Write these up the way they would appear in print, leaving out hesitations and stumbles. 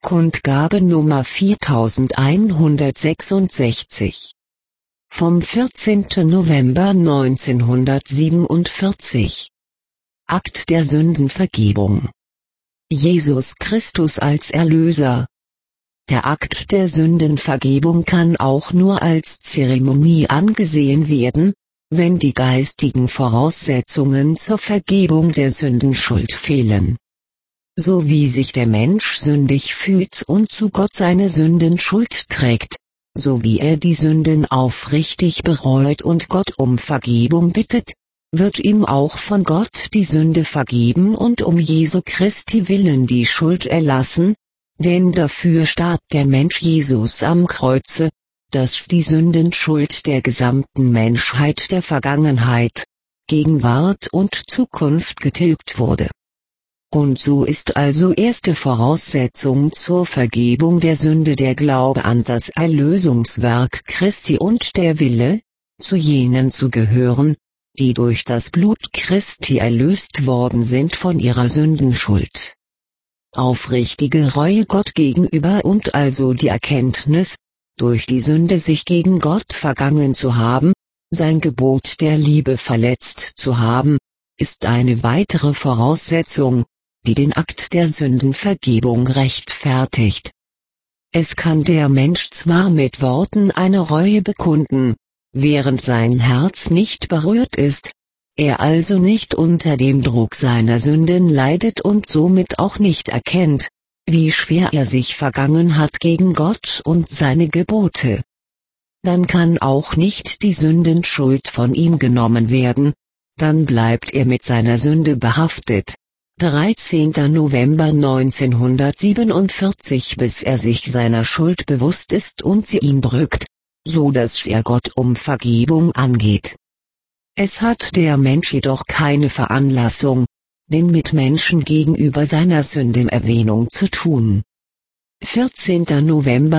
Kundgabe Nummer 4166. Vom 14. November 1947. Akt der Sündenvergebung. Jesus Christus als Erlöser. Der Akt der Sündenvergebung kann auch nur als Zeremonie angesehen werden, wenn die geistigen Voraussetzungen zur Vergebung der Sündenschuld fehlen. So wie sich der Mensch sündig fühlt und zu Gott seine Sündenschuld trägt, so wie er die Sünden aufrichtig bereut und Gott um Vergebung bittet, wird ihm auch von Gott die Sünde vergeben und um Jesu Christi willen die Schuld erlassen, denn dafür starb der Mensch Jesus am Kreuze, dass die Sündenschuld der gesamten Menschheit der Vergangenheit, Gegenwart und Zukunft getilgt wurde. Und so ist also erste Voraussetzung zur Vergebung der Sünde der Glaube an das Erlösungswerk Christi und der Wille, zu jenen zu gehören, die durch das Blut Christi erlöst worden sind von ihrer Sündenschuld. Aufrichtige Reue Gott gegenüber und also die Erkenntnis, durch die Sünde sich gegen Gott vergangen zu haben, sein Gebot der Liebe verletzt zu haben, ist eine weitere Voraussetzung, die den Akt der Sündenvergebung rechtfertigt. Es kann der Mensch zwar mit Worten eine Reue bekunden, während sein Herz nicht berührt ist, er also nicht unter dem Druck seiner Sünden leidet und somit auch nicht erkennt, wie schwer er sich vergangen hat gegen Gott und seine Gebote. Dann kann auch nicht die Sündenschuld von ihm genommen werden, dann bleibt er mit seiner Sünde behaftet. 13. November 1947 bis er sich seiner Schuld bewusst ist und sie ihn drückt, so dass er Gott um Vergebung angeht. Es hat der Mensch jedoch keine Veranlassung, den Mitmenschen gegenüber seiner Sünde Erwähnung zu tun. 14. November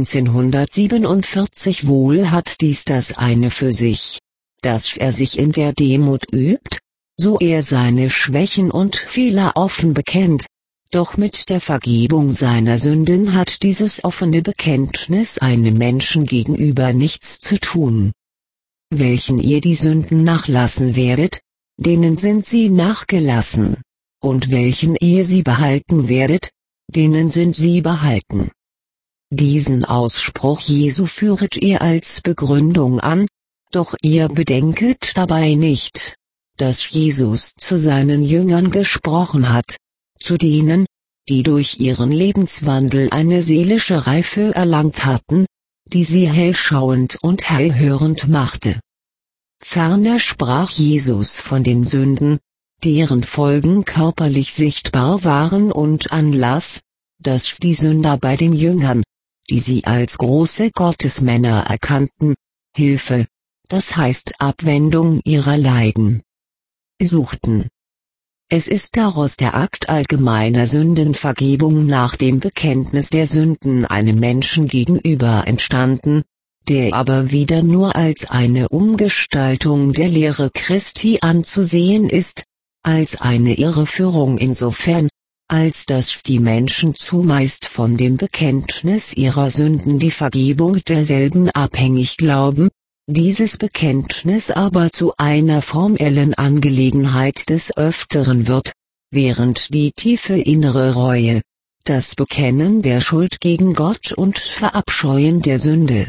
1947 Wohl hat dies das eine für sich, dass er sich in der Demut übt, so er seine Schwächen und Fehler offen bekennt, doch mit der Vergebung seiner Sünden hat dieses offene Bekenntnis einem Menschen gegenüber nichts zu tun. Welchen ihr die Sünden nachlassen werdet, denen sind sie nachgelassen, und welchen ihr sie behalten werdet, denen sind sie behalten. Diesen Ausspruch Jesu führet ihr als Begründung an, doch ihr bedenket dabei nicht, dass Jesus zu seinen Jüngern gesprochen hat, zu denen, die durch ihren Lebenswandel eine seelische Reife erlangt hatten, die sie hellschauend und hellhörend machte. Ferner sprach Jesus von den Sünden, deren Folgen körperlich sichtbar waren und Anlass, dass die Sünder bei den Jüngern, die sie als große Gottesmänner erkannten, Hilfe, das heißt Abwendung ihrer Leiden, suchten. Es ist daraus der Akt allgemeiner Sündenvergebung nach dem Bekenntnis der Sünden einem Menschen gegenüber entstanden, der aber wieder nur als eine Umgestaltung der Lehre Christi anzusehen ist, als eine Irreführung insofern, als dass die Menschen zumeist von dem Bekenntnis ihrer Sünden die Vergebung derselben abhängig glauben, dieses Bekenntnis aber zu einer formellen Angelegenheit des Öfteren wird, während die tiefe innere Reue, das Bekennen der Schuld gegen Gott und Verabscheuen der Sünde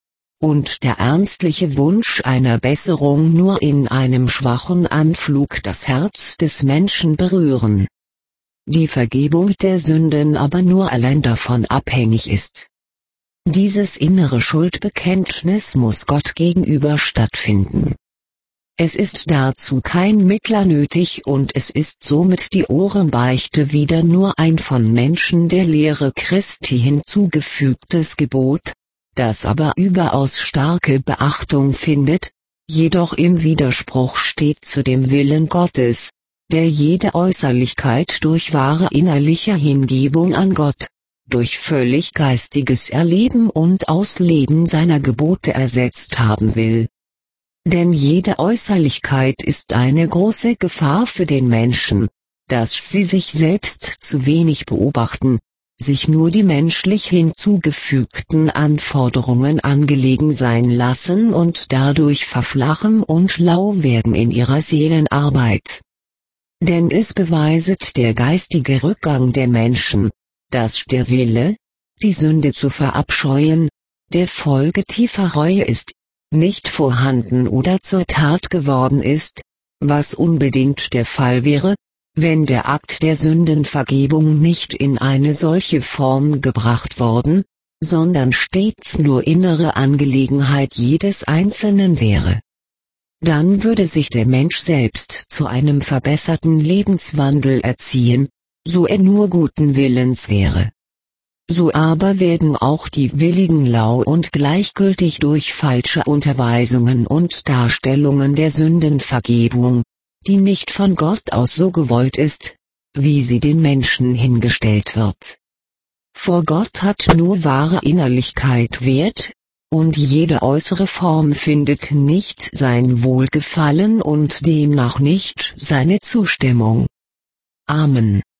und der ernstliche Wunsch einer Besserung nur in einem schwachen Anflug das Herz des Menschen berühren. Die Vergebung der Sünden aber nur allein davon abhängig ist. Dieses innere Schuldbekenntnis muss Gott gegenüber stattfinden. Es ist dazu kein Mittler nötig und es ist somit die Ohrenbeichte wieder nur ein von Menschen der Lehre Christi hinzugefügtes Gebot, das aber überaus starke Beachtung findet, jedoch im Widerspruch steht zu dem Willen Gottes, der jede Äußerlichkeit durch wahre innerliche Hingebung an Gott, durch völlig geistiges Erleben und Ausleben seiner Gebote ersetzt haben will. Denn jede Äußerlichkeit ist eine große Gefahr für den Menschen, dass sie sich selbst zu wenig beobachten, sich nur die menschlich hinzugefügten Anforderungen angelegen sein lassen und dadurch verflachen und lau werden in ihrer Seelenarbeit. Denn es beweiset der geistige Rückgang der Menschen, dass der Wille, die Sünde zu verabscheuen, der Folge tiefer Reue ist, nicht vorhanden oder zur Tat geworden ist, was unbedingt der Fall wäre, wenn der Akt der Sündenvergebung nicht in eine solche Form gebracht worden, sondern stets nur innere Angelegenheit jedes Einzelnen wäre. Dann würde sich der Mensch selbst zu einem verbesserten Lebenswandel erziehen, so er nur guten Willens wäre. So aber werden auch die Willigen lau und gleichgültig durch falsche Unterweisungen und Darstellungen der Sündenvergebung, die nicht von Gott aus so gewollt ist, wie sie den Menschen hingestellt wird. Vor Gott hat nur wahre Innerlichkeit Wert, und jede äußere Form findet nicht sein Wohlgefallen und demnach nicht seine Zustimmung. Amen.